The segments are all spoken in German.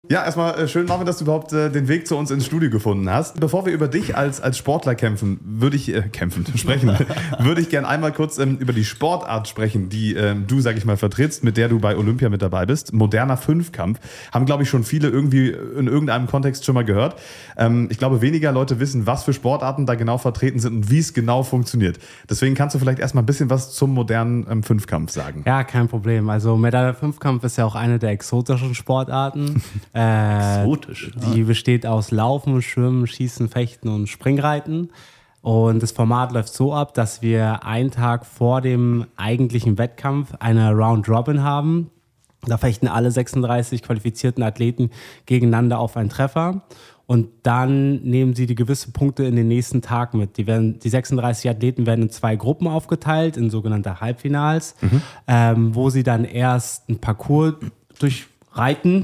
Ja, erstmal schön, Marvin, dass du überhaupt den Weg zu uns ins Studio gefunden hast. Bevor wir über dich als Sportler sprechen, würde ich gerne einmal kurz über die Sportart sprechen, die du, sag ich mal, vertrittst, mit der du bei Olympia mit dabei bist. Moderner Fünfkampf. Haben, glaube ich, schon viele irgendwie in irgendeinem Kontext schon mal gehört. Ich glaube, weniger Leute wissen, was für Sportarten da genau vertreten sind und wie es genau funktioniert. Deswegen kannst du vielleicht erstmal ein bisschen was zum modernen Fünfkampf sagen. Ja, kein Problem. Also moderner Fünfkampf ist ja auch eine der exotischen Sportarten. Exotisch. Die besteht aus Laufen, Schwimmen, Schießen, Fechten und Springreiten. Und das Format läuft so ab, dass wir einen Tag vor dem eigentlichen Wettkampf eine Round-Robin haben. Da fechten alle 36 qualifizierten Athleten gegeneinander auf einen Treffer. Und dann nehmen sie die gewisse Punkte in den nächsten Tag mit. Die 36 Athleten werden in 2 Gruppen aufgeteilt, in sogenannte Halbfinals, wo sie dann erst einen Parcours durchreiten,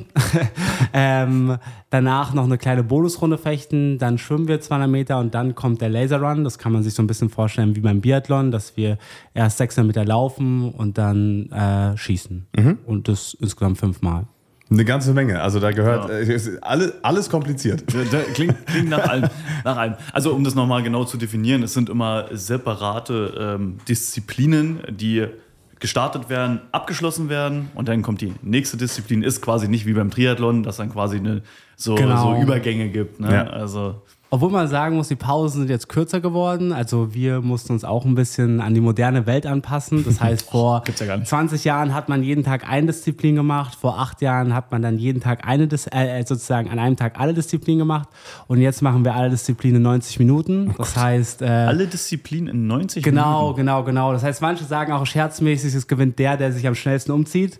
danach noch eine kleine Bonusrunde fechten, dann schwimmen wir 200 Meter und dann kommt der Laser Run. Das kann man sich so ein bisschen vorstellen wie beim Biathlon, dass wir erst 600 Meter laufen und dann schießen. Und das insgesamt 5-mal. Eine ganze Menge. Also da gehört alles kompliziert. Klingt nach allem. Also um das nochmal genau zu definieren, es sind immer separate Disziplinen, die gestartet werden, abgeschlossen werden und dann kommt die nächste Disziplin. Ist quasi nicht wie beim Triathlon, dass dann quasi so Übergänge gibt. Ne? Ja. Also Obwohl man sagen muss, die Pausen sind jetzt kürzer geworden. Also wir mussten uns auch ein bisschen an die moderne Welt anpassen. Das heißt, vor 20 Jahren hat man jeden Tag eine Disziplin gemacht. Vor 8 Jahren hat man dann jeden Tag sozusagen an einem Tag alle Disziplinen gemacht. Und jetzt machen wir alle Disziplinen in 90 Minuten. Das heißt... alle Disziplinen in 90 Minuten? Genau. Das heißt, manche sagen auch scherzmäßig, es gewinnt der sich am schnellsten umzieht.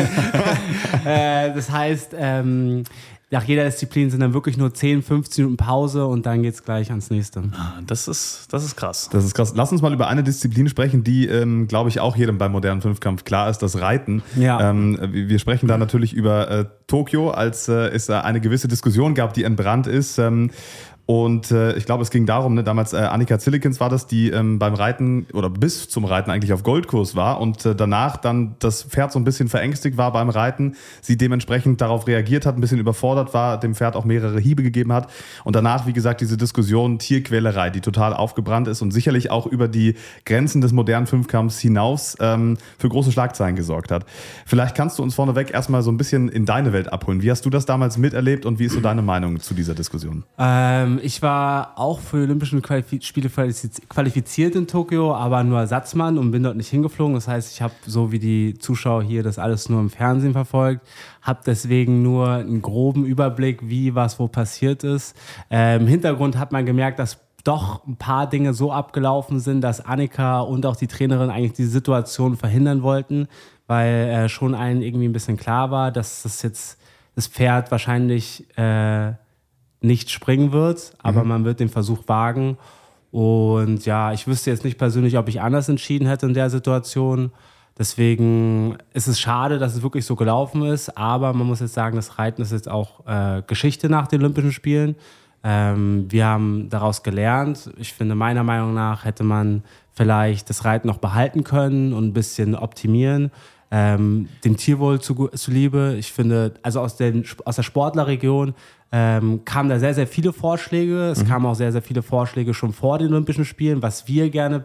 Das heißt... nach jeder Disziplin sind dann wirklich nur 10, 15 Minuten Pause und dann geht's gleich ans nächste. Das ist krass. Das ist krass. Lass uns mal über eine Disziplin sprechen, die, glaube ich, auch jedem beim modernen Fünfkampf klar ist, das Reiten. Ja. Wir sprechen da natürlich über Tokio, als es eine gewisse Diskussion gab, die entbrannt ist. Und ich glaube, es ging darum, damals Annika Zillikens war das, die beim Reiten oder bis zum Reiten eigentlich auf Goldkurs war und danach dann das Pferd so ein bisschen verängstigt war beim Reiten, sie dementsprechend darauf reagiert hat, ein bisschen überfordert war, dem Pferd auch mehrere Hiebe gegeben hat und danach, wie gesagt, diese Diskussion Tierquälerei, die total aufgebrannt ist und sicherlich auch über die Grenzen des modernen Fünfkampfs hinaus für große Schlagzeilen gesorgt hat. Vielleicht kannst du uns vorneweg erstmal so ein bisschen in deine Welt abholen. Wie hast du das damals miterlebt und wie ist so deine Meinung zu dieser Diskussion? Ich war auch für die Olympischen Spiele qualifiziert in Tokio, aber nur Ersatzmann und bin dort nicht hingeflogen. Das heißt, ich habe so wie die Zuschauer hier das alles nur im Fernsehen verfolgt, habe deswegen nur einen groben Überblick, wie was wo passiert ist. Im Hintergrund hat man gemerkt, dass doch ein paar Dinge so abgelaufen sind, dass Annika und auch die Trainerin eigentlich die Situation verhindern wollten, weil schon allen irgendwie ein bisschen klar war, dass das Pferd wahrscheinlich nicht springen wird, aber man wird den Versuch wagen. Und ja, ich wüsste jetzt nicht persönlich, ob ich anders entschieden hätte in der Situation. Deswegen ist es schade, dass es wirklich so gelaufen ist, aber man muss jetzt sagen, das Reiten ist jetzt auch Geschichte nach den Olympischen Spielen. Wir haben daraus gelernt. Ich finde, meiner Meinung nach hätte man vielleicht das Reiten noch behalten können und ein bisschen optimieren. Dem Tierwohl zuliebe. Ich finde, also aus der Sportlerregion kamen da sehr, sehr viele Vorschläge. Es kamen auch sehr, sehr viele Vorschläge schon vor den Olympischen Spielen, was wir gerne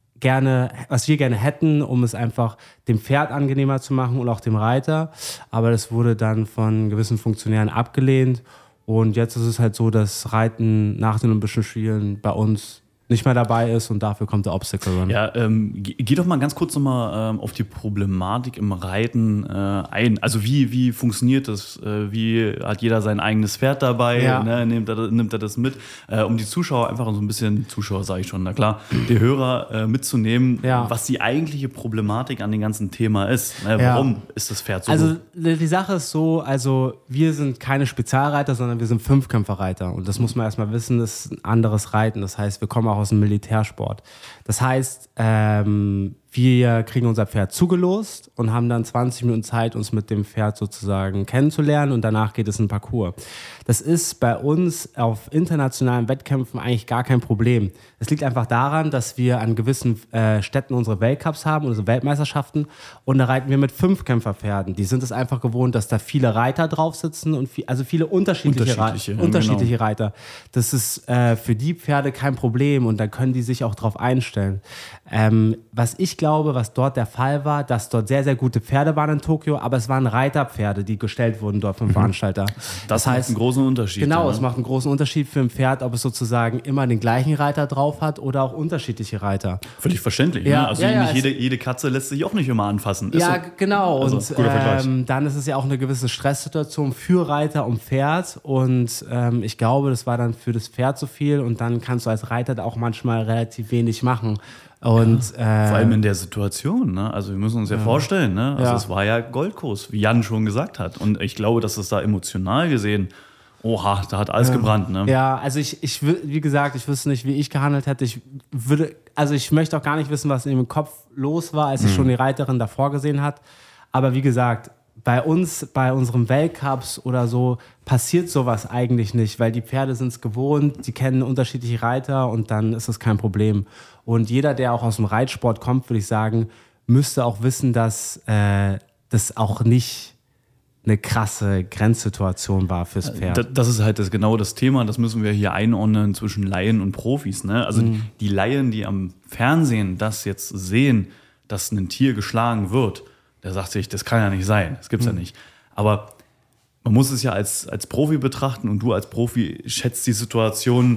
hätten, um es einfach dem Pferd angenehmer zu machen und auch dem Reiter. Aber das wurde dann von gewissen Funktionären abgelehnt. Und jetzt ist es halt so, dass Reiten nach den Olympischen Spielen bei uns nicht mehr dabei ist und dafür kommt der Obstacle Run. Ja, geh doch mal ganz kurz nochmal auf die Problematik im Reiten ein. Also wie funktioniert das? Wie hat jeder sein eigenes Pferd dabei? Ja. Ne? Nimmt er das mit? Um die Zuschauer einfach so ein bisschen, Zuschauer sage ich schon, na klar, die Hörer mitzunehmen, was die eigentliche Problematik an dem ganzen Thema ist. Ne? Warum ist das Pferd so Also gut? die Sache ist so, also wir sind keine Spezialreiter, sondern wir sind Fünfkämpferreiter. Und das muss man erstmal wissen, das ist ein anderes Reiten. Das heißt, wir kommen auch aus dem Militärsport. Das heißt, Wir kriegen unser Pferd zugelost und haben dann 20 Minuten Zeit, uns mit dem Pferd sozusagen kennenzulernen und danach geht es in den Parcours. Das ist bei uns auf internationalen Wettkämpfen eigentlich gar kein Problem. Es liegt einfach daran, dass wir an gewissen Städten unsere Weltcups haben, unsere Weltmeisterschaften und da reiten wir mit 5-Kämpferpferden. Die sind es einfach gewohnt, dass da viele Reiter drauf sitzen und viele unterschiedliche Reiter. Das ist für die Pferde kein Problem und da können die sich auch drauf einstellen. Was ich glaube, was dort der Fall war, dass dort sehr, sehr gute Pferde waren in Tokio, aber es waren Reiterpferde, die gestellt wurden dort vom Veranstalter. Das heißt, einen großen Unterschied. Genau, es macht einen großen Unterschied für ein Pferd, ob es sozusagen immer den gleichen Reiter drauf hat oder auch unterschiedliche Reiter. Völlig verständlich. Ja, ne? Also jede Katze lässt sich auch nicht immer anfassen. Ist ja, so. genau. Also, und dann ist es ja auch eine gewisse Stresssituation für Reiter und Pferd und ich glaube, das war dann für das Pferd zu viel und dann kannst du als Reiter da auch manchmal relativ wenig machen. Und, vor allem in der Situation, ne? Also wir müssen uns ja vorstellen, ne? Also es war ja Goldkurs, wie Jan schon gesagt hat. Und ich glaube, dass es da emotional gesehen, oha, da hat alles gebrannt, ne? Ja, also wie gesagt, ich wüsste nicht, wie ich gehandelt hätte. Ich möchte auch gar nicht wissen, was in dem Kopf los war, als ich schon die Reiterin davor gesehen hat. Aber wie gesagt, bei uns, bei unseren Weltcups oder so, passiert sowas eigentlich nicht, weil die Pferde sind es gewohnt, die kennen unterschiedliche Reiter und dann ist das kein Problem. Und jeder, der auch aus dem Reitsport kommt, würde ich sagen, müsste auch wissen, dass das auch nicht eine krasse Grenzsituation war fürs Pferd. Das ist halt genau das Thema, das müssen wir hier einordnen zwischen Laien und Profis. Ne? Also die Laien, die am Fernsehen das jetzt sehen, dass ein Tier geschlagen wird, der sagt sich, das kann ja nicht sein, das gibt's ja nicht. Aber man muss es ja als Profi betrachten und du als Profi schätzt die Situation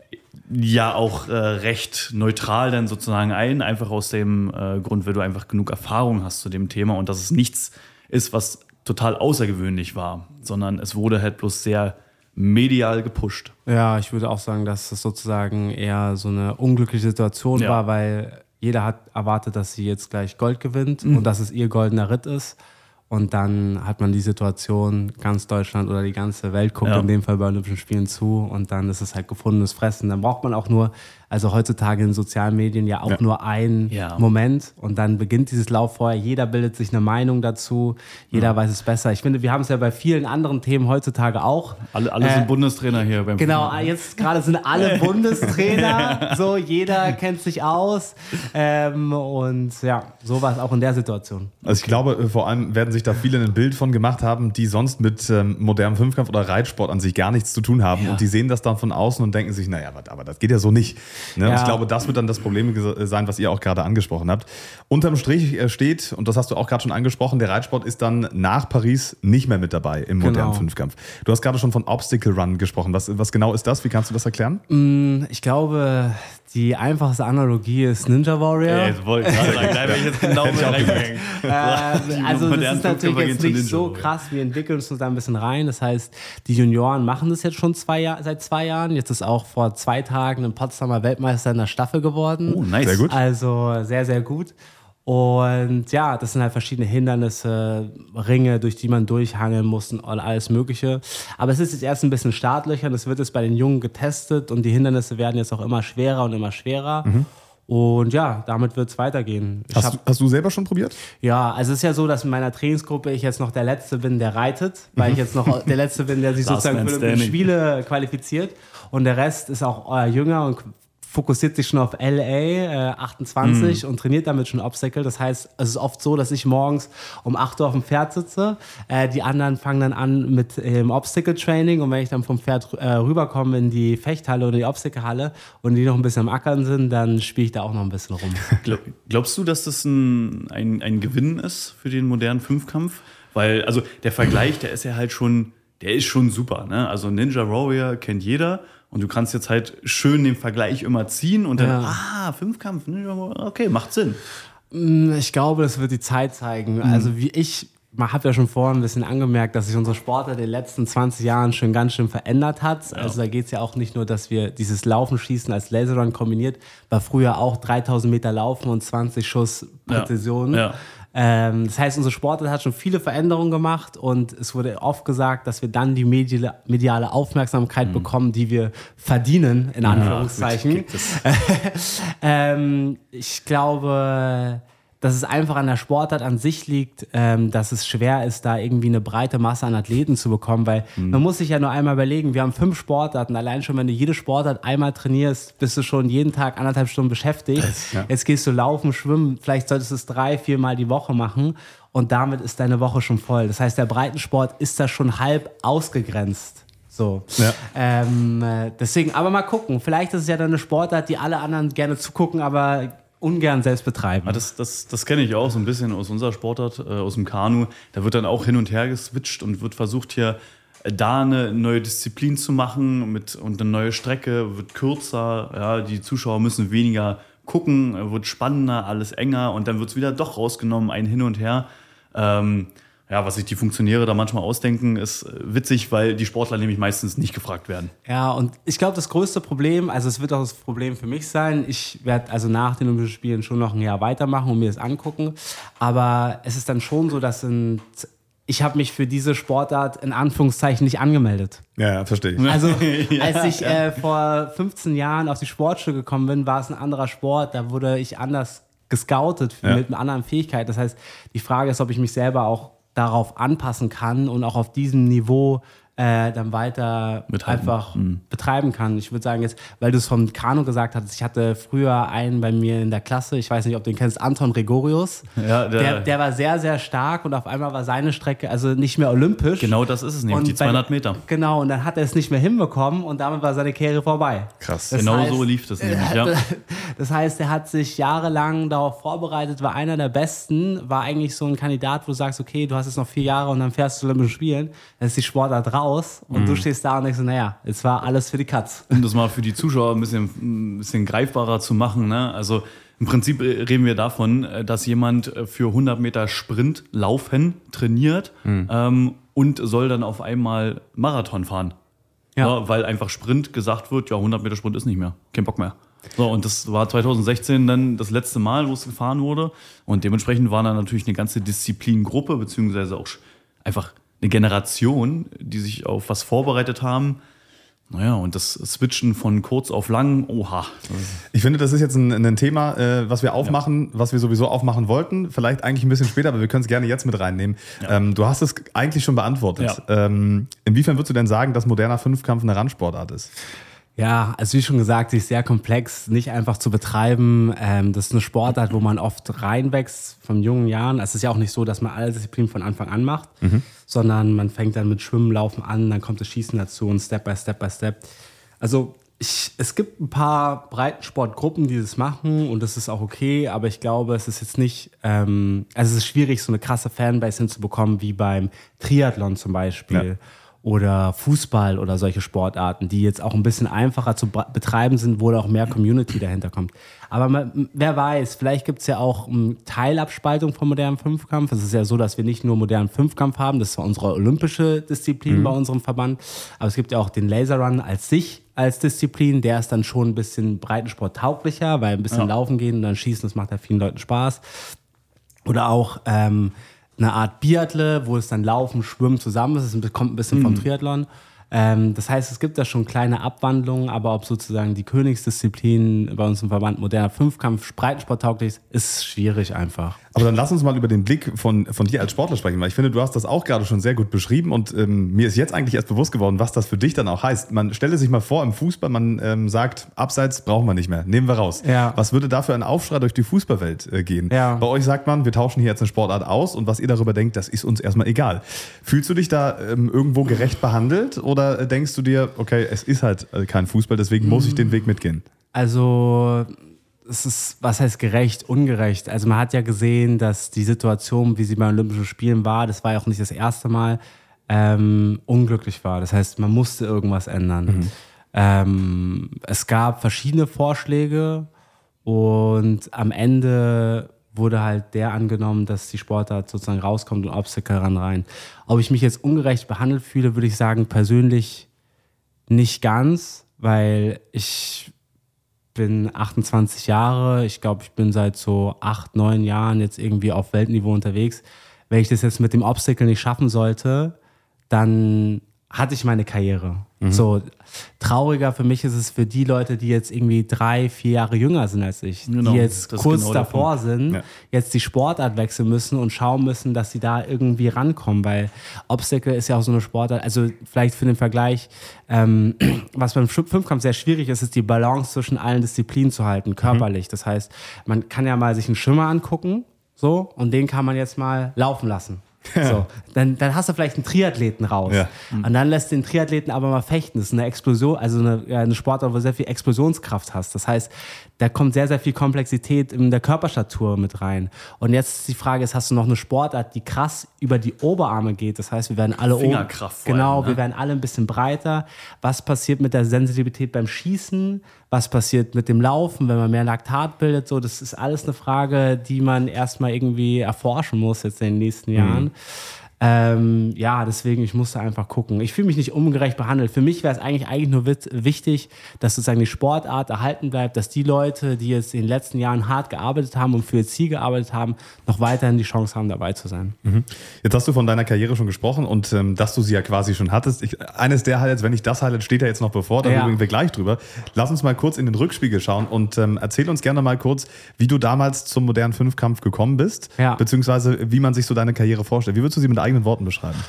ja auch recht neutral dann sozusagen ein, einfach aus dem Grund, weil du einfach genug Erfahrung hast zu dem Thema und dass es nichts ist, was total außergewöhnlich war, sondern es wurde halt bloß sehr medial gepusht. Ja, ich würde auch sagen, dass es sozusagen eher so eine unglückliche Situation war, weil jeder hat erwartet, dass sie jetzt gleich Gold gewinnt und dass es ihr goldener Ritt ist. Und dann hat man die Situation, ganz Deutschland oder die ganze Welt guckt in dem Fall bei Olympischen Spielen zu und dann ist es halt gefundenes Fressen. Dann braucht man auch nur, also heutzutage in sozialen Medien ja auch nur einen Moment und dann beginnt dieses Lauffeuer. Jeder bildet sich eine Meinung dazu, jeder weiß es besser. Ich finde, wir haben es ja bei vielen anderen Themen heutzutage auch. Alle sind Bundestrainer hier beim Genau, jetzt gerade sind alle Bundestrainer, so jeder kennt sich aus und ja, so war es auch in der Situation. Also ich glaube, vor allem werden sich da viele ein Bild von gemacht haben, die sonst mit modernem Fünfkampf oder Reitsport an sich gar nichts zu tun haben und die sehen das dann von außen und denken sich, naja, aber das geht ja so nicht. Ne? Und ich glaube, das wird dann das Problem sein, was ihr auch gerade angesprochen habt. Unterm Strich steht, und das hast du auch gerade schon angesprochen, der Reitsport ist dann nach Paris nicht mehr mit dabei im modernen Fünfkampf. Du hast gerade schon von Obstacle Run gesprochen. Was genau ist das? Wie kannst du das erklären? Ich glaube, die einfachste Analogie ist Ninja Warrior. Jetzt wollte ich gerade sagen, da bin ich jetzt genau mit reingehängt. Also das ist natürlich jetzt nicht so krass, wir entwickeln uns da ein bisschen rein. Das heißt, die Junioren machen das jetzt schon seit 2 Jahren. Jetzt ist auch vor 2 Tagen ein Potsdamer Weltmeister in der Staffel geworden. Oh, nice. Sehr gut. Also sehr, sehr gut. Und ja, das sind halt verschiedene Hindernisse, Ringe, durch die man durchhangeln muss und alles Mögliche. Aber es ist jetzt erst ein bisschen Startlöchern, das wird jetzt bei den Jungen getestet und die Hindernisse werden jetzt auch immer schwerer und immer schwerer. Und ja, damit wird es weitergehen. Hast du selber schon probiert? Ja, also es ist ja so, dass in meiner Trainingsgruppe ich jetzt noch der Letzte bin, der reitet, weil ich jetzt noch der Letzte bin, der sich sozusagen für Olympische Spiele qualifiziert. Und der Rest ist auch jünger und fokussiert sich schon auf LA 28 und trainiert damit schon Obstacle. Das heißt, es ist oft so, dass ich morgens um 8 Uhr auf dem Pferd sitze. Die anderen fangen dann an mit dem Obstacle-Training und wenn ich dann vom Pferd rüberkomme in die Fechthalle oder die Obstacle-Halle und die noch ein bisschen am Ackern sind, dann spiele ich da auch noch ein bisschen rum. Glaubst du, dass das ein Gewinn ist für den modernen Fünfkampf? Weil, also der Vergleich, der ist ja halt schon, der ist schon super. Ne? Also Ninja Warrior kennt jeder. Und du kannst jetzt halt schön den Vergleich immer ziehen und dann, Fünfkampf, okay, macht Sinn. Ich glaube, das wird die Zeit zeigen. Also ich habe ja schon vorhin ein bisschen angemerkt, dass sich unsere Sportler in den letzten 20 Jahren schon ganz schön verändert hat. Also da geht es ja auch nicht nur, dass wir dieses Laufen, Schießen als Laserrun kombiniert, war früher auch 3000 Meter Laufen und 20 Schuss Präzision. Ja. Das heißt, unsere Sportart hat schon viele Veränderungen gemacht und es wurde oft gesagt, dass wir dann die mediale Aufmerksamkeit bekommen, die wir verdienen, in Anführungszeichen. Ich glaube, dass es einfach an der Sportart an sich liegt, dass es schwer ist, da irgendwie eine breite Masse an Athleten zu bekommen, weil man muss sich ja nur einmal überlegen, wir haben 5 Sportarten, allein schon, wenn du jede Sportart einmal trainierst, bist du schon jeden Tag 1,5 Stunden beschäftigt. Jetzt gehst du laufen, schwimmen, vielleicht solltest du es 3-4 Mal die Woche machen und damit ist deine Woche schon voll. Das heißt, der Breitensport ist da schon halb ausgegrenzt. So. Ja. Deswegen, aber mal gucken, vielleicht ist es ja dann eine Sportart, die alle anderen gerne zugucken, aber ungern selbst betreiben. Ja, das kenne ich auch so ein bisschen aus unserer Sportart, aus dem Kanu. Da wird dann auch hin und her geswitcht und wird versucht, hier da eine neue Disziplin zu machen und eine neue Strecke, wird kürzer, ja, die Zuschauer müssen weniger gucken, wird spannender, alles enger und dann wird es wieder doch rausgenommen, ein Hin und Her. Was sich die Funktionäre da manchmal ausdenken, ist witzig, weil die Sportler nämlich meistens nicht gefragt werden. Ja, und ich glaube, das größte Problem, also es wird auch das Problem für mich sein, ich werde also nach den Olympischen Spielen schon noch ein Jahr weitermachen und mir das angucken, aber es ist dann schon so, dass ich habe mich für diese Sportart in Anführungszeichen nicht angemeldet. Ja, verstehe ich. Also als ich vor 15 Jahren auf die Sportschule gekommen bin, war es ein anderer Sport, da wurde ich anders gescoutet mit einer anderen Fähigkeit. Das heißt, die Frage ist, ob ich mich selber auch darauf anpassen kann und auch auf diesem Niveau dann weiter einfach betreiben kann. Ich würde sagen jetzt, weil du es vom Kanu gesagt hast, ich hatte früher einen bei mir in der Klasse, ich weiß nicht, ob du den kennst, Anton Gregorius. Ja, der war sehr, sehr stark und auf einmal war seine Strecke also nicht mehr olympisch. Genau das ist es nämlich, die 200 Meter. Genau, und dann hat er es nicht mehr hinbekommen und damit war seine Karriere vorbei. Krass, genau so lief das nämlich, ja. Das heißt, er hat sich jahrelang darauf vorbereitet, war einer der Besten, war eigentlich so ein Kandidat, wo du sagst, okay, du hast jetzt noch 4 Jahre und dann fährst du zu Olympischen Spielen, dann ist die Sportart raus und du stehst da und denkst, naja, jetzt war alles für die Katz. Um das mal für die Zuschauer ein bisschen greifbarer zu machen, ne? Also im Prinzip reden wir davon, dass jemand für 100 Meter Sprint laufen trainiert und soll dann auf einmal Marathon fahren. Ja, weil einfach Sprint gesagt wird, ja, 100 Meter Sprint ist nicht mehr, kein Bock mehr. So, und das war 2016 dann das letzte Mal, wo es gefahren wurde. Und dementsprechend war dann natürlich eine ganze Disziplingruppe, beziehungsweise auch einfach eine Generation, die sich auf was vorbereitet haben. Naja, und das Switchen von kurz auf lang, oha. Ich finde, das ist jetzt ein Thema, was wir aufmachen, was wir sowieso aufmachen wollten. Vielleicht eigentlich ein bisschen später, aber wir können es gerne jetzt mit reinnehmen. Ja. Du hast es eigentlich schon beantwortet. Ja. Inwiefern würdest du denn sagen, dass moderner Fünfkampf eine Randsportart ist? Ja, also wie schon gesagt, sie ist sehr komplex, nicht einfach zu betreiben. Das ist eine Sportart, wo man oft reinwächst von jungen Jahren. Es ist ja auch nicht so, dass man alle Disziplinen von Anfang an macht, sondern man fängt dann mit Schwimmen, Laufen an, dann kommt das Schießen dazu und Step by Step by Step. Also es gibt ein paar Breitensportgruppen, die das machen und das ist auch okay, aber ich glaube, es ist jetzt nicht, also es ist schwierig, so eine krasse Fanbase hinzubekommen, wie beim Triathlon zum Beispiel. Ja. Oder Fußball oder solche Sportarten, die jetzt auch ein bisschen einfacher zu betreiben sind, wo auch mehr Community dahinter kommt. Aber wer weiß, vielleicht gibt es ja auch eine Teilabspaltung vom modernen Fünfkampf. Es ist ja so, dass wir nicht nur modernen Fünfkampf haben, das ist zwar unsere olympische Disziplin bei unserem Verband, aber es gibt ja auch den Laserrun als Disziplin, der ist dann schon ein bisschen breitensporttauglicher, weil ein bisschen laufen gehen und dann schießen, das macht ja vielen Leuten Spaß. Oder auch eine Art Biathlon, wo es dann Laufen, Schwimmen zusammen ist. Es kommt ein bisschen vom Triathlon. Das heißt, es gibt da schon kleine Abwandlungen, aber ob sozusagen die Königsdisziplin bei uns im Verband moderner Fünfkampf breitensporttauglich ist schwierig einfach. Aber dann lass uns mal über den Blick von dir als Sportler sprechen, weil ich finde, du hast das auch gerade schon sehr gut beschrieben und mir ist jetzt eigentlich erst bewusst geworden, was das für dich dann auch heißt. Man stelle sich mal vor, im Fußball, man sagt, Abseits brauchen wir nicht mehr, nehmen wir raus. Ja. Was würde da für ein Aufschrei durch die Fußballwelt gehen? Ja. Bei euch sagt man, wir tauschen hier jetzt eine Sportart aus und was ihr darüber denkt, das ist uns erstmal egal. Fühlst du dich da irgendwo gerecht behandelt oder denkst du dir, okay, es ist halt kein Fußball, deswegen muss ich den Weg mitgehen? Also es ist, was heißt gerecht, ungerecht? Also man hat ja gesehen, dass die Situation, wie sie bei Olympischen Spielen war, das war ja auch nicht das erste Mal, unglücklich war. Das heißt, man musste irgendwas ändern. Es gab verschiedene Vorschläge und am Ende wurde halt der angenommen, dass die Sportart sozusagen rauskommt und Obstacle rein. Ob ich mich jetzt ungerecht behandelt fühle, würde ich sagen, persönlich nicht ganz, weil ich bin 28 Jahre, ich glaube, ich bin seit so 8, 9 Jahren jetzt irgendwie auf Weltniveau unterwegs. Wenn ich das jetzt mit dem Obstacle nicht schaffen sollte, dann hatte ich meine Karriere. So, trauriger für mich ist es für die Leute, die jetzt irgendwie 3-4 Jahre jünger sind als ich, Genau, die jetzt das ist kurz genau der davor sind, jetzt die Sportart wechseln müssen und schauen müssen, dass sie da irgendwie rankommen, weil Obstacle ist ja auch so eine Sportart, also vielleicht für den Vergleich, was beim Fünfkampf sehr schwierig ist, ist die Balance zwischen allen Disziplinen zu halten, körperlich. Das heißt, man kann ja mal sich einen Schwimmer angucken, so, und den kann man jetzt mal laufen lassen. So, dann hast du vielleicht einen Triathleten raus. Ja. Und dann lässt den Triathleten aber mal fechten. Das ist eine Explosion, also eine Sportart, wo du sehr viel Explosionskraft hast. Das heißt, da kommt sehr, sehr viel Komplexität in der Körperstatur mit rein. Und jetzt die Frage ist, hast du noch eine Sportart, die krass über die Oberarme geht? Das heißt, wir werden alle Fingerkraft vor genau, allem, ne? wir werden alle ein bisschen breiter. Was passiert mit der Sensitivität beim Schießen? Was passiert mit dem Laufen, wenn man mehr Laktat bildet? So, das ist alles eine Frage, die man erstmal irgendwie erforschen muss jetzt in den nächsten Jahren. Ja, deswegen, ich musste einfach gucken. Ich fühle mich nicht ungerecht behandelt. Für mich wäre es eigentlich nur wichtig, dass sozusagen die Sportart erhalten bleibt, dass die Leute, die jetzt in den letzten Jahren hart gearbeitet haben und für ihr Ziel gearbeitet haben, noch weiterhin die Chance haben, dabei zu sein. Jetzt hast du von deiner Karriere schon gesprochen und dass du sie ja quasi schon hattest. Eines der Highlights, wenn nicht das Highlight, steht ja jetzt noch bevor, da reden wir gleich drüber. Lass uns mal kurz in den Rückspiegel schauen und erzähl uns gerne mal kurz, wie du damals zum modernen Fünfkampf gekommen bist, beziehungsweise wie man sich so deine Karriere vorstellt. Wie würdest du sie mit eigenen Worten beschreiben?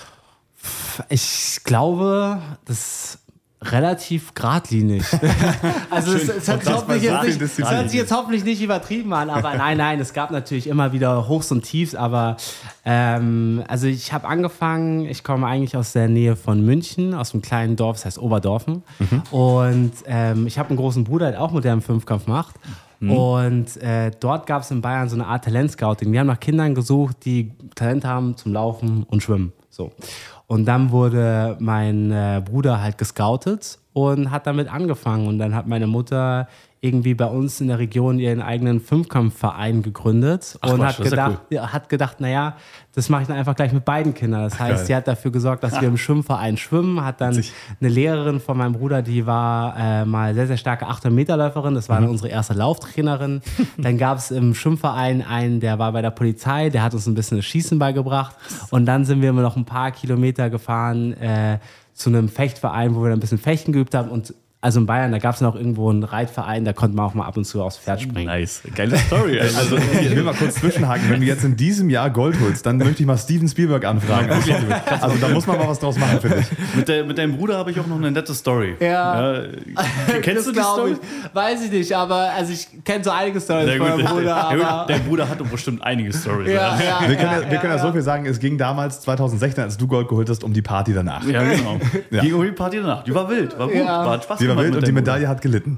Ich glaube, das ist relativ geradlinig. Also es hört sich jetzt hoffentlich nicht übertrieben an, aber nein, es gab natürlich immer wieder Hochs und Tiefs, aber also ich habe angefangen, ich komme eigentlich aus der Nähe von München, aus einem kleinen Dorf, das heißt Oberdorfen, und ich habe einen großen Bruder, der auch modernen Fünfkampf macht. Und dort gab es in Bayern so eine Art Talentscouting. Die haben nach Kindern gesucht, die Talent haben zum Laufen und Schwimmen. So. Und dann wurde mein Bruder halt gescoutet und hat damit angefangen. Und dann hat meine Mutter irgendwie bei uns in der Region ihren eigenen Fünfkampfverein gegründet und hat gedacht, naja, das mache ich dann einfach gleich mit beiden Kindern. Das heißt, sie hat dafür gesorgt, dass wir im Schwimmverein schwimmen, hat dann eine Lehrerin von meinem Bruder, die war mal sehr, sehr starke 800-Meter-Läuferin, das war dann unsere erste Lauftrainerin. Dann gab es im Schwimmverein einen, der war bei der Polizei, der hat uns ein bisschen das Schießen beigebracht und dann sind wir immer noch ein paar Kilometer gefahren zu einem Fechtverein, wo wir dann ein bisschen Fechten geübt haben und also in Bayern, da gab es noch irgendwo einen Reitverein, da konnte man auch mal ab und zu aufs Pferd springen. Nice, geile Story. Also ich will mal kurz zwischenhaken. Wenn du jetzt in diesem Jahr Gold holst, dann möchte ich mal Steven Spielberg anfragen. Also da muss man mal was draus machen, finde ich. Mit deinem Bruder habe ich auch noch eine nette Story. Ja. Kennst du die Story? Weiß ich nicht, aber also ich kenne so einige Storys von meinem Bruder. Aber der Bruder hatte bestimmt einige Storys. Wir können ja so viel sagen, es ging damals 2016, als du Gold geholt hast, um die Party danach. Ja, genau. Ging um die Party danach. Die war wild, war gut, war Spaß. Die war wild und die Medaille hat gelitten.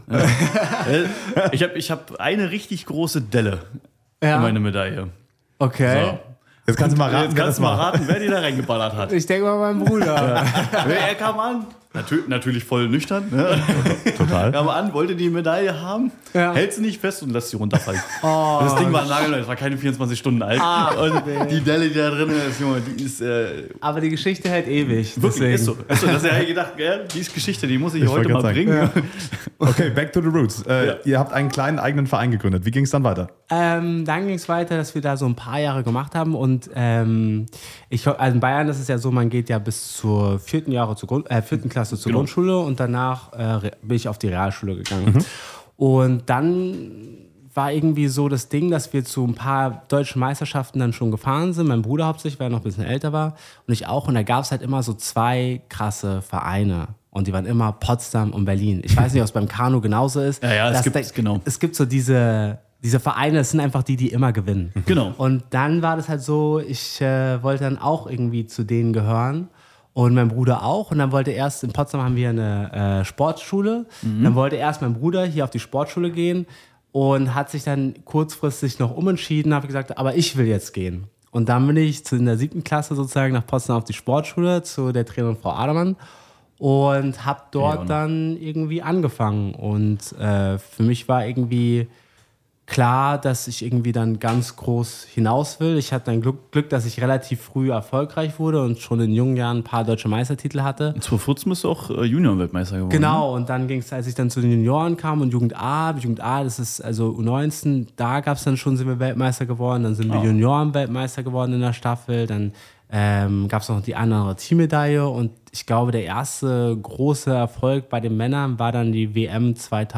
Ich hab eine richtig große Delle in meine Medaille. Okay. So. Jetzt kannst du mal raten, wer die da reingeballert hat. Ich denke mal mein Bruder. Er kam an, natürlich voll nüchtern. Ne? Total. Kam an, wollte die Medaille haben, hält sie nicht fest und lässt sie runterfallen. Das Ding war nagelneu, das war keine 24 Stunden alt. Und die Delle, die da drin ist, Junge, die ist... aber die Geschichte hält ewig. Wirklich, ist so. Das habe ich gedacht, die ist Geschichte, die muss ich heute mal bringen. Ja. Okay, back to the roots. Ihr habt einen kleinen eigenen Verein gegründet. Wie ging es dann weiter? Dann ging es weiter, dass wir da so ein paar Jahre gemacht haben und also in Bayern ist es ja so, man geht ja bis zur 4. Klasse zur Grundschule und danach bin ich auf die Realschule gegangen. Und dann war irgendwie so das Ding, dass wir zu ein paar deutschen Meisterschaften dann schon gefahren sind. Mein Bruder hauptsächlich, weil er noch ein bisschen älter war und ich auch. Und da gab es halt immer so 2 krasse Vereine. Und die waren immer Potsdam und Berlin. Ich weiß nicht, ob es beim Kanu genauso ist. Ja, es gibt so diese Vereine, das sind einfach die immer gewinnen. Genau. Und dann war das halt so, ich wollte dann auch irgendwie zu denen gehören. Und mein Bruder auch. Und dann wollte erst, in Potsdam haben wir eine Sportschule. Dann wollte erst mein Bruder hier auf die Sportschule gehen und hat sich dann kurzfristig noch umentschieden, habe gesagt, aber ich will jetzt gehen. Und dann bin ich in der 7. Klasse sozusagen nach Potsdam auf die Sportschule zu der Trainerin Frau Adermann und habe dort dann irgendwie angefangen. Und für mich war irgendwie klar, dass ich irgendwie dann ganz groß hinaus will. Ich hatte dann Glück, dass ich relativ früh erfolgreich wurde und schon in jungen Jahren ein paar deutsche Meistertitel hatte. Und 2014 bist du auch Junioren-Weltmeister geworden. Genau, und dann ging es, als ich dann zu den Junioren kam und Jugend A, das ist also U19, da gab es dann schon, sind wir Weltmeister geworden, dann sind wir Junioren-Weltmeister geworden in der Staffel, dann gab es noch die andere Teammedaille und ich glaube, der erste große Erfolg bei den Männern war dann die WM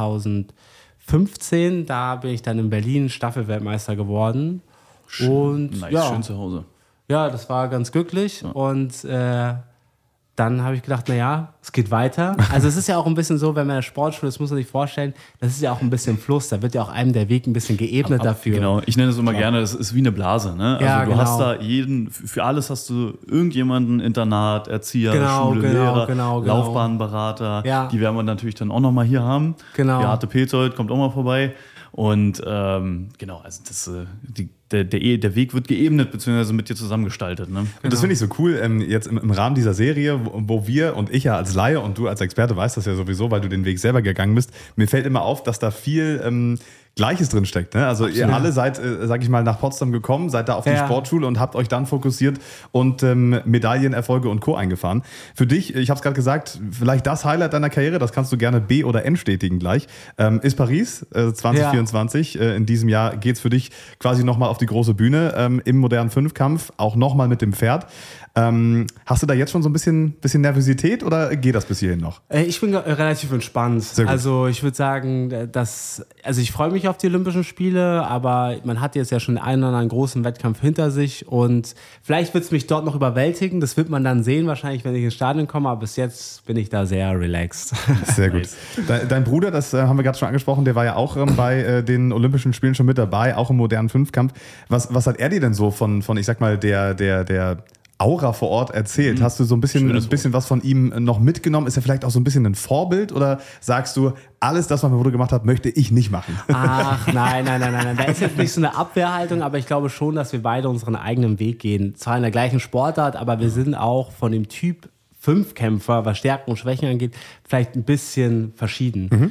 2015, da bin ich dann in Berlin Staffelweltmeister geworden. Und nice, schön zu Hause. Ja, das war ganz glücklich und dann habe ich gedacht, naja, es geht weiter. Also es ist ja auch ein bisschen so, wenn man in der Sportschule, das muss man sich vorstellen, das ist ja auch ein bisschen Fluss, da wird ja auch einem der Weg ein bisschen geebnet dafür. Genau, ich nenne es immer gerne, das ist wie eine Blase. Ne? Also Ja, du hast da für alles hast du irgendjemanden, Internat, Erzieher, Schule, Lehrer, Laufbahnberater, die werden wir natürlich dann auch nochmal hier haben. Genau. Beate Petzold kommt auch mal vorbei. Und genau, also der Weg wird geebnet, beziehungsweise mit dir zusammengestaltet. Ne? Und das finde ich so cool, jetzt im Rahmen dieser Serie, wo wir und ich ja als Laie und du als Experte weißt das ja sowieso, weil du den Weg selber gegangen bist, mir fällt immer auf, dass da viel Gleiches drin steckt. Ne? Also ihr alle seid, sag ich mal, nach Potsdam gekommen, seid da auf die Sportschule und habt euch dann fokussiert und Medaillenerfolge und Co. eingefahren. Für dich, ich habe es gerade gesagt, vielleicht das Highlight deiner Karriere, das kannst du gerne B oder N stetigen gleich, ist Paris 2024. In diesem Jahr geht es für dich quasi nochmal auf die große Bühne im modernen Fünfkampf, auch nochmal mit dem Pferd. Hast du da jetzt schon so ein bisschen Nervosität oder geht das bis hierhin noch? Ich bin relativ entspannt. Also ich würde sagen, ich freue mich auf die Olympischen Spiele, aber man hat jetzt ja schon einen oder anderen großen Wettkampf hinter sich und vielleicht wird es mich dort noch überwältigen. Das wird man dann sehen, wahrscheinlich, wenn ich ins Stadion komme, aber bis jetzt bin ich da sehr relaxed. Sehr gut. Dein Bruder, das haben wir gerade schon angesprochen, der war ja auch bei den Olympischen Spielen schon mit dabei, auch im modernen Fünfkampf. Was hat er dir denn so von ich sag mal, der Aura vor Ort erzählt? Hast du so ein bisschen was von ihm noch mitgenommen? Ist er vielleicht auch so ein bisschen ein Vorbild oder sagst du, alles das, was mein Bruder gemacht hat, möchte ich nicht machen? Ach, nein. Da ist jetzt nicht so eine Abwehrhaltung, aber ich glaube schon, dass wir beide unseren eigenen Weg gehen. Zwar in der gleichen Sportart, aber wir sind auch von dem Typ Fünfkämpfer, was Stärken und Schwächen angeht, vielleicht ein bisschen verschieden.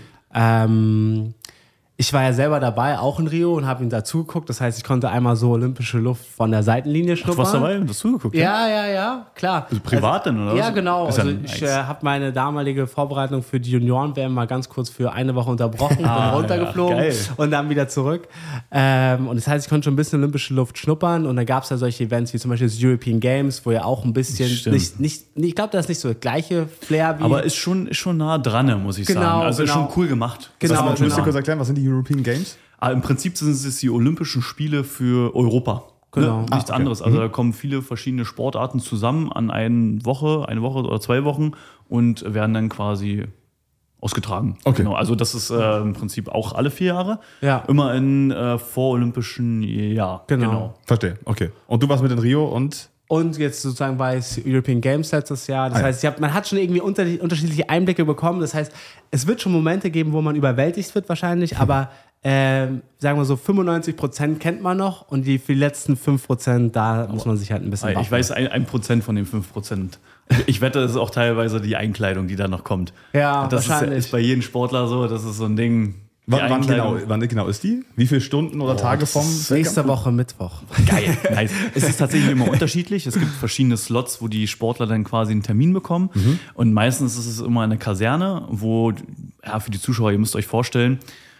Ich war ja selber dabei, auch in Rio, und habe ihm dazugeguckt. Das heißt, ich konnte einmal so olympische Luft von der Seitenlinie schnuppern. Du warst dabei und hast zugeguckt? Ja, klar. Also privat denn, oder? Ja, genau. Also ich habe meine damalige Vorbereitung für die Junioren-WM mal ganz kurz für eine Woche unterbrochen, bin runtergeflogen und dann wieder zurück. Und das heißt, ich konnte schon ein bisschen olympische Luft schnuppern. Und dann gab es ja solche Events wie zum Beispiel das European Games, wo ja auch ein bisschen, ich glaube, das ist nicht so das gleiche Flair wie... Aber ist schon nah dran, muss ich sagen. Also ist schon cool gemacht. Genau. Müsst ihr kurz erklären, was sind die European Games? Im Prinzip sind es die Olympischen Spiele für Europa. Genau. Ne? Nichts anderes. Also da kommen viele verschiedene Sportarten zusammen an eine Woche oder 2 Wochen und werden dann quasi ausgetragen. Okay. Genau. Also das ist im Prinzip auch alle 4 Jahre. Ja. Immer in vorolympischen Jahr. Genau. Verstehe. Okay. Und du warst mit in Rio und... Und jetzt sozusagen bei European Games letztes Jahr. Das heißt, man hat schon irgendwie unterschiedliche Einblicke bekommen. Das heißt, es wird schon Momente geben, wo man überwältigt wird wahrscheinlich, aber sagen wir so 95% kennt man noch und für die letzten 5%, da muss man sich halt ein bisschen Ich weiß 1% von den 5%. Ich wette, das ist auch teilweise die Einkleidung, die da noch kommt. Ja, das wahrscheinlich. ist bei jedem Sportler so, das ist so ein Ding. Wann genau ist die? Wie viele Stunden oder Tage vom nächste Woche Mittwoch. Geil. Nice. Es ist tatsächlich immer unterschiedlich. Es gibt verschiedene Slots, wo die Sportler dann quasi einen Termin bekommen. Und meistens ist es immer eine Kaserne, wo, für die Zuschauer, ihr müsst euch vorstellen,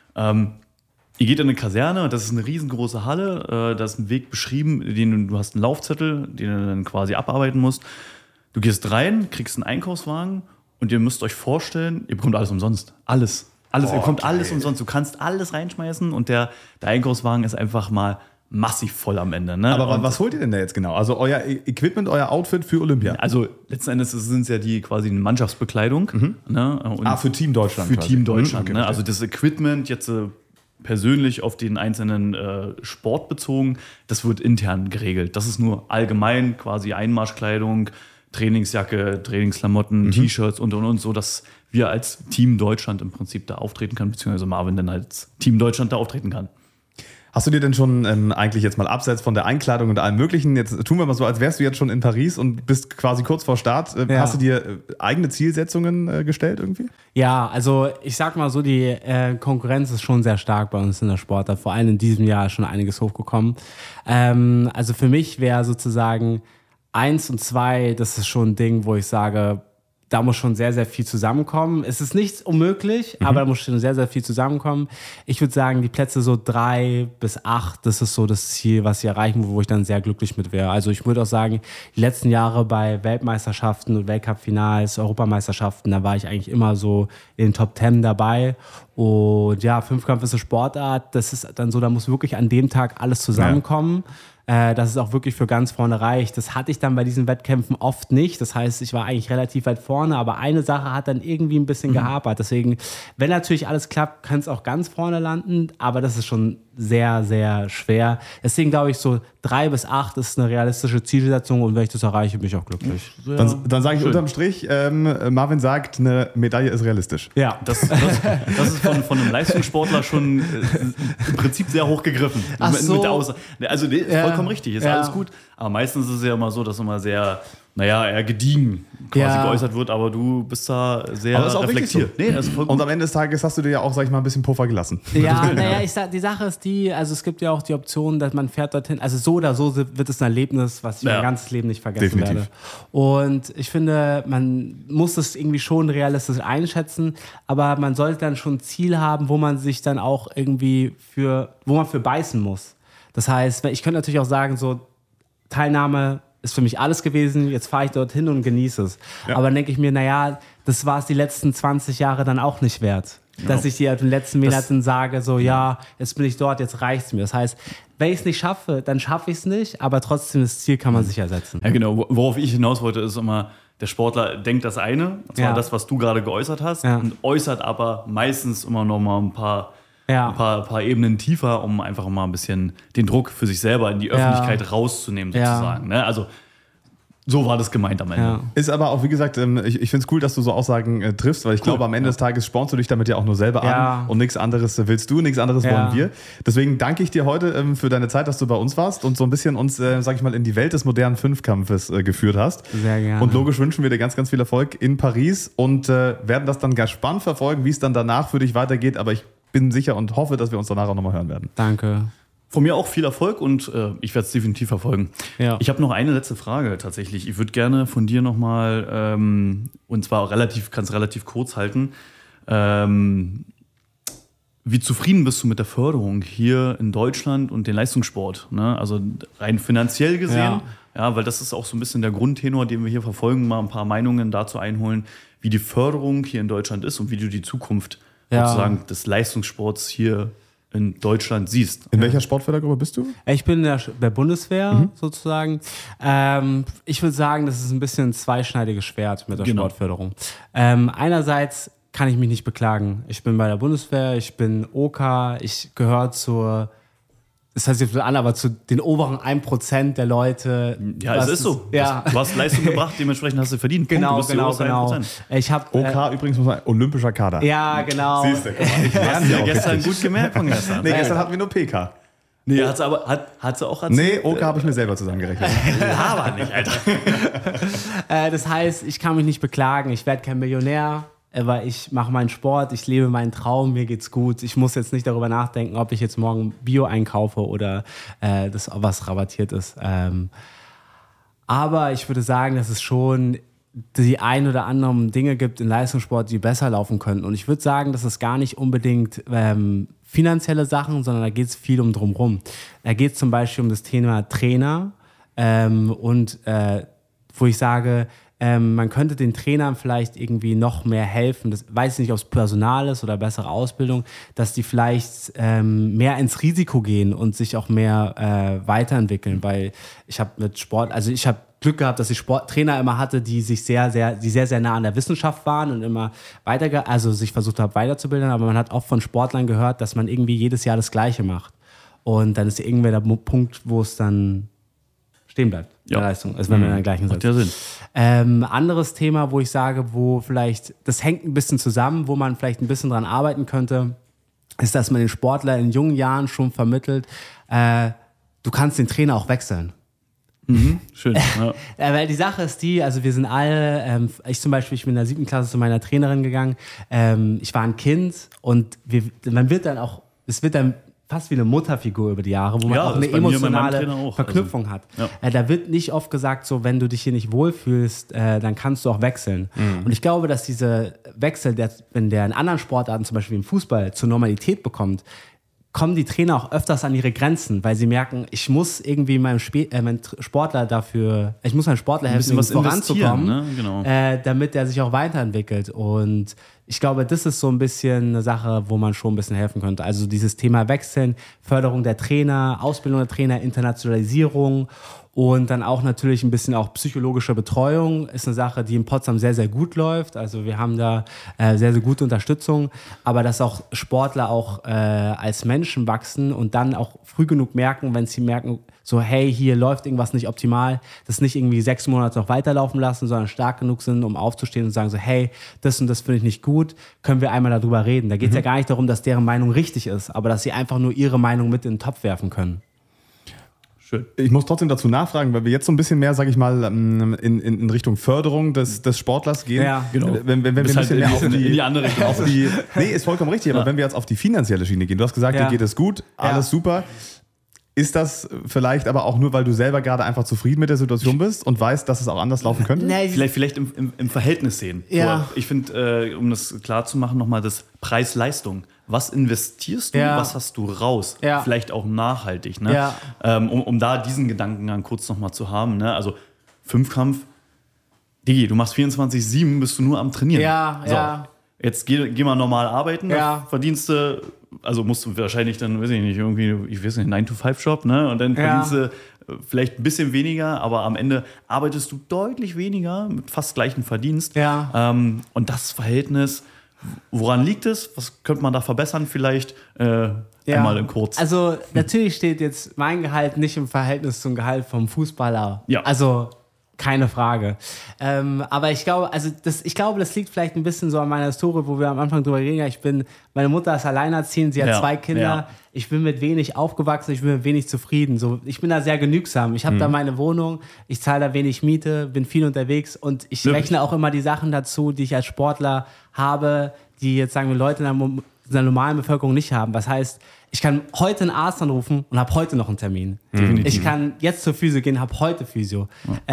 ihr geht in eine Kaserne und das ist eine riesengroße Halle. Da ist ein Weg beschrieben, du hast einen Laufzettel, den du dann quasi abarbeiten musst. Du gehst rein, kriegst einen Einkaufswagen und ihr müsst euch vorstellen, ihr bekommt alles umsonst. Alles. Ihr bekommt alles umsonst. Du kannst alles reinschmeißen und der Einkaufswagen ist einfach mal massiv voll am Ende. Ne? Aber was holt ihr denn da jetzt genau? Also euer Equipment, euer Outfit für Olympia? Also letzten Endes sind es ja quasi eine Mannschaftsbekleidung. Ne? Und für Team Deutschland. Für Team Deutschland. Okay, ne? Also das Equipment jetzt persönlich auf den einzelnen Sport bezogen, das wird intern geregelt. Das ist nur allgemein quasi Einmarschkleidung, Trainingsjacke, Trainingsklamotten, T-Shirts und so, dass wir als Team Deutschland im Prinzip da auftreten können, beziehungsweise Marvin dann als Team Deutschland da auftreten kann. Hast du dir denn schon eigentlich jetzt mal abseits von der Einkleidung und allem Möglichen, jetzt tun wir mal so, als wärst du jetzt schon in Paris und bist quasi kurz vor Start, hast du dir eigene Zielsetzungen gestellt irgendwie? Ja, also ich sag mal so, die Konkurrenz ist schon sehr stark bei uns in der Sportart. Vor allem in diesem Jahr ist schon einiges hochgekommen. Also für mich wäre sozusagen 1 und 2, das ist schon ein Ding, wo ich sage, da muss schon sehr, sehr viel zusammenkommen. Es ist nicht unmöglich, aber da muss schon sehr, sehr viel zusammenkommen. Ich würde sagen, die Plätze so 3 bis 8, das ist so das Ziel, was ich erreichen will, wo ich dann sehr glücklich mit wäre. Also ich würde auch sagen, die letzten Jahre bei Weltmeisterschaften und Weltcup-Finals, Europameisterschaften, da war ich eigentlich immer so in den Top 10 dabei. Und ja, Fünfkampf ist eine Sportart, das ist dann so, da muss wirklich an dem Tag alles zusammenkommen. Dass es auch wirklich für ganz vorne reicht. Das hatte ich dann bei diesen Wettkämpfen oft nicht. Das heißt, ich war eigentlich relativ weit vorne, aber eine Sache hat dann irgendwie ein bisschen gehapert. Deswegen, wenn natürlich alles klappt, kann es auch ganz vorne landen, aber das ist schon sehr, sehr schwer. Deswegen glaube ich, so 3 bis 8 ist eine realistische Zielsetzung und wenn ich das erreiche, bin ich auch glücklich. Ja, dann sage ich unterm Strich, Marvin sagt, eine Medaille ist realistisch. Ja. Das ist von einem Leistungssportler schon im Prinzip sehr hoch gegriffen. Ach so. Also vollkommen richtig, ist alles gut. Aber meistens ist es ja immer so, dass immer sehr, eher gediegen quasi geäußert wird, aber du bist da sehr reflektiert. So. Nee, das ist und am Ende des Tages hast du dir ja auch, sag ich mal, ein bisschen Puffer gelassen. Ja, die Sache ist also es gibt ja auch die Option, dass man fährt dorthin, also so oder so wird es ein Erlebnis, was ich mein ganzes Leben nicht vergessen werde. Und ich finde, man muss es irgendwie schon realistisch einschätzen, aber man sollte dann schon ein Ziel haben, wo man sich dann auch irgendwie wo man für beißen muss. Das heißt, ich könnte natürlich auch sagen, so Teilnahme ist für mich alles gewesen, jetzt fahre ich dorthin und genieße es. Ja. Aber dann denke ich mir, das war es die letzten 20 Jahre dann auch nicht wert. Genau. Dass ich dir in den letzten Monaten sage, so jetzt bin ich dort, jetzt reicht es mir. Das heißt, wenn ich es nicht schaffe, dann schaffe ich es nicht, aber trotzdem das Ziel kann man sich ersetzen. Ja genau, worauf ich hinaus wollte, ist immer, der Sportler denkt das eine, und zwar das, was du gerade geäußert hast, und äußert aber meistens immer noch mal ein paar Ebenen tiefer, um einfach mal ein bisschen den Druck für sich selber in die Öffentlichkeit rauszunehmen, sozusagen. Ne? Also so war das gemeint am Ende. Ja. Ist aber auch, wie gesagt, ich finde es cool, dass du so Aussagen triffst, weil ich glaube, am Ende des Tages spornst du dich damit ja auch nur selber an und nichts anderes willst du, nichts anderes wollen wir. Deswegen danke ich dir heute für deine Zeit, dass du bei uns warst und so ein bisschen uns, sag ich mal, in die Welt des modernen Fünfkampfes geführt hast. Sehr gerne. Und logisch wünschen wir dir ganz, ganz viel Erfolg in Paris und werden das dann gespannt verfolgen, wie es dann danach für dich weitergeht, aber ich bin sicher und hoffe, dass wir uns danach auch nochmal hören werden. Danke. Von mir auch viel Erfolg und ich werde es definitiv verfolgen. Ja. Ich habe noch eine letzte Frage tatsächlich. Ich würde gerne von dir nochmal, und zwar kannst relativ kurz halten, wie zufrieden bist du mit der Förderung hier in Deutschland und den Leistungssport? Ne? Also rein finanziell gesehen, weil das ist auch so ein bisschen der Grundtenor, den wir hier verfolgen, mal ein paar Meinungen dazu einholen, wie die Förderung hier in Deutschland ist und wie du die Zukunft sozusagen des Leistungssports hier in Deutschland siehst. In welcher Sportfördergruppe bist du? Ich bin in der Bundeswehr sozusagen. Ich würde sagen, das ist ein bisschen ein zweischneidiges Schwert mit der Sportförderung. Einerseits kann ich mich nicht beklagen. Ich bin bei der Bundeswehr, ich bin OK, ich gehöre das heißt jetzt an, aber zu den oberen 1% der Leute. Ja, es ist so. Ja. Du hast Leistung gebracht, dementsprechend hast du verdient. Genau. Ich habe OK übrigens muss man olympischer Kader. Ja, genau. Siehst du, ich lerne ja gestern gut gemerkt von gestern. Nee, gestern hatten wir nur PK. Nee, hat sie auch erzählt? Nee, OK habe ich mir selber zusammengerechnet. Aber nicht, Alter. Das heißt, ich kann mich nicht beklagen, ich werde kein Millionär. Aber ich mache meinen Sport, ich lebe meinen Traum, mir geht's gut. Ich muss jetzt nicht darüber nachdenken, ob ich jetzt morgen Bio einkaufe oder das was rabattiert ist. Aber ich würde sagen, dass es schon die ein oder anderen Dinge gibt in Leistungssport, die besser laufen könnten. Und ich würde sagen, dass es gar nicht unbedingt finanzielle Sachen, sondern da geht es viel um drumherum. Da geht es zum Beispiel um das Thema Trainer wo ich sage, man könnte den Trainern vielleicht irgendwie noch mehr helfen. Das weiß ich nicht, ob es Personal ist oder bessere Ausbildung, dass die vielleicht mehr ins Risiko gehen und sich auch mehr weiterentwickeln. Weil ich habe Glück gehabt, dass ich Trainer immer hatte, die sehr, sehr nah an der Wissenschaft waren und immer sich versucht haben weiterzubilden. Aber man hat auch von Sportlern gehört, dass man irgendwie jedes Jahr das Gleiche macht. Und dann ist irgendwer der Punkt, wo es dann stehen bleibt. Der Leistung, also wenn man in der gleichen Macht ja Sinn. Anderes Thema, wo ich sage, wo vielleicht, das hängt ein bisschen zusammen, wo man vielleicht ein bisschen dran arbeiten könnte, ist, dass man den Sportler in jungen Jahren schon vermittelt, du kannst den Trainer auch wechseln. Schön. Ja. Weil die Sache ist die, also wir sind alle, ich zum Beispiel, ich bin in der 7. Klasse zu meiner Trainerin gegangen, ich war ein Kind und man wird dann auch, es wird dann fast wie eine Mutterfigur über die Jahre, wo man auch eine emotionale Verknüpfung hat. Ja. Da wird nicht oft gesagt, so wenn du dich hier nicht wohlfühlst, dann kannst du auch wechseln. Und ich glaube, dass dieser Wechsel, wenn der in anderen Sportarten, zum Beispiel im Fußball, zur Normalität bekommt, kommen die Trainer auch öfters an ihre Grenzen, weil sie merken, ich muss irgendwie meinem Sportler helfen, voranzukommen, ne? Genau. damit er sich auch weiterentwickelt. Und ich glaube, das ist so ein bisschen eine Sache, wo man schon ein bisschen helfen könnte. Also dieses Thema Wechseln, Förderung der Trainer, Ausbildung der Trainer, Internationalisierung und dann auch natürlich ein bisschen auch psychologische Betreuung ist eine Sache, die in Potsdam sehr, sehr gut läuft. Also wir haben da sehr, sehr gute Unterstützung, aber dass auch Sportler auch als Menschen wachsen und dann auch früh genug merken, wenn sie merken, so hey, hier läuft irgendwas nicht optimal, das nicht irgendwie 6 Monate noch weiterlaufen lassen, sondern stark genug sind, um aufzustehen und sagen so, hey, das und das finde ich nicht gut, können wir einmal darüber reden. Da geht es ja gar nicht darum, dass deren Meinung richtig ist, aber dass sie einfach nur ihre Meinung mit in den Topf werfen können. Ich muss trotzdem dazu nachfragen, weil wir jetzt so ein bisschen mehr, sage ich mal, in Richtung Förderung des Sportlers gehen. Ja, genau. Wenn wir ein bisschen mehr in die andere Richtung. Nee, ist vollkommen richtig, aber wenn wir jetzt auf die finanzielle Schiene gehen, du hast gesagt, dir geht es gut, alles super. Ist das vielleicht aber auch nur, weil du selber gerade einfach zufrieden mit der Situation bist und weißt, dass es auch anders laufen könnte? Nee, vielleicht im Verhältnis sehen. Ja. So, ich finde, um das klar zu machen, nochmal das Preis-Leistung. Was investierst du, was hast du raus? Ja. Vielleicht auch nachhaltig. Ne? Ja. Um da diesen Gedankengang kurz nochmal zu haben. Ne? Also Fünfkampf, Digi, du machst 24/7, bist du nur am Trainieren. Ja, so, ja. Jetzt geh mal normal arbeiten, Ja. verdienst du, also musst du wahrscheinlich dann, weiß ich nicht, irgendwie, 9-to-5-Job, ne? Und dann verdienst du vielleicht ein bisschen weniger, aber am Ende arbeitest du deutlich weniger mit fast gleichem Verdienst. Ja. Und das Verhältnis, woran liegt es? Was könnte man da verbessern vielleicht? Einmal in kurz. Also natürlich steht jetzt mein Gehalt nicht im Verhältnis zum Gehalt vom Fußballer. Ja. Also keine Frage. Aber ich glaube, das liegt vielleicht ein bisschen so an meiner Historie, wo wir am Anfang drüber reden. Meine Mutter ist alleinerziehend, sie hat 2 Kinder. Ja. Ich bin mit wenig aufgewachsen, ich bin mit wenig zufrieden. So, ich bin da sehr genügsam. Ich habe da meine Wohnung, ich zahle da wenig Miete, bin viel unterwegs und ich rechne auch immer die Sachen dazu, die ich als Sportler habe, die jetzt sagen wir Leute in der normalen Bevölkerung nicht haben. Was heißt, ich kann heute einen Arzt anrufen und habe heute noch einen Termin. Definitiv. Ich kann jetzt zur Physio gehen, habe heute Physio.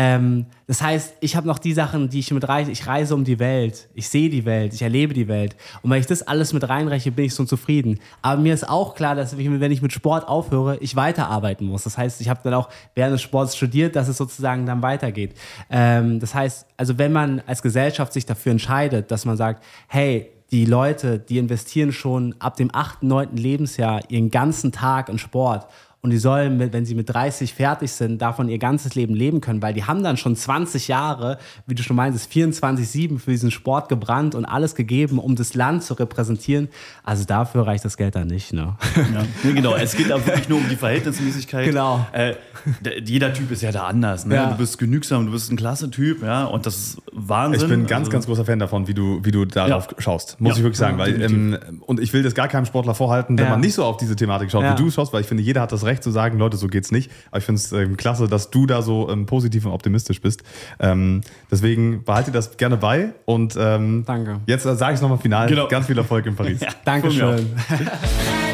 Das heißt, ich habe noch die Sachen, die ich mit reise. Ich reise um die Welt, ich sehe die Welt, ich erlebe die Welt. Und wenn ich das alles mit reinrechne, bin ich so zufrieden. Aber mir ist auch klar, dass wenn ich mit Sport aufhöre, ich weiterarbeiten muss. Das heißt, ich habe dann auch während des Sports studiert, dass es sozusagen dann weitergeht. Das heißt, also wenn man als Gesellschaft sich dafür entscheidet, dass man sagt, hey, die Leute, die investieren schon ab dem 8., 9. Lebensjahr ihren ganzen Tag in Sport und die sollen, wenn sie mit 30 fertig sind, davon ihr ganzes Leben leben können, weil die haben dann schon 20 Jahre, wie du schon meinst, 24/7 für diesen Sport gebrannt und alles gegeben, um das Land zu repräsentieren. Also dafür reicht das Geld dann nicht. Ne? Ja, genau. Es geht da wirklich nur um die Verhältnismäßigkeit. Genau. Jeder Typ ist ja da anders. Ne? Ja. Du bist genügsam, du bist ein klasse Typ, ja, und das ist Wahnsinn. Ich bin ein ganz großer Fan davon, wie du darauf schaust, muss ich wirklich sagen. Weil, und ich will das gar keinem Sportler vorhalten, wenn man nicht so auf diese Thematik schaut, wie du schaust, weil ich finde, jeder hat das Recht zu sagen, Leute, so geht's nicht. Aber ich finde es klasse, dass du da so positiv und optimistisch bist. Deswegen behalte das gerne bei und Danke. Jetzt sage ich es nochmal final. Ganz viel Erfolg in Paris. Dankeschön.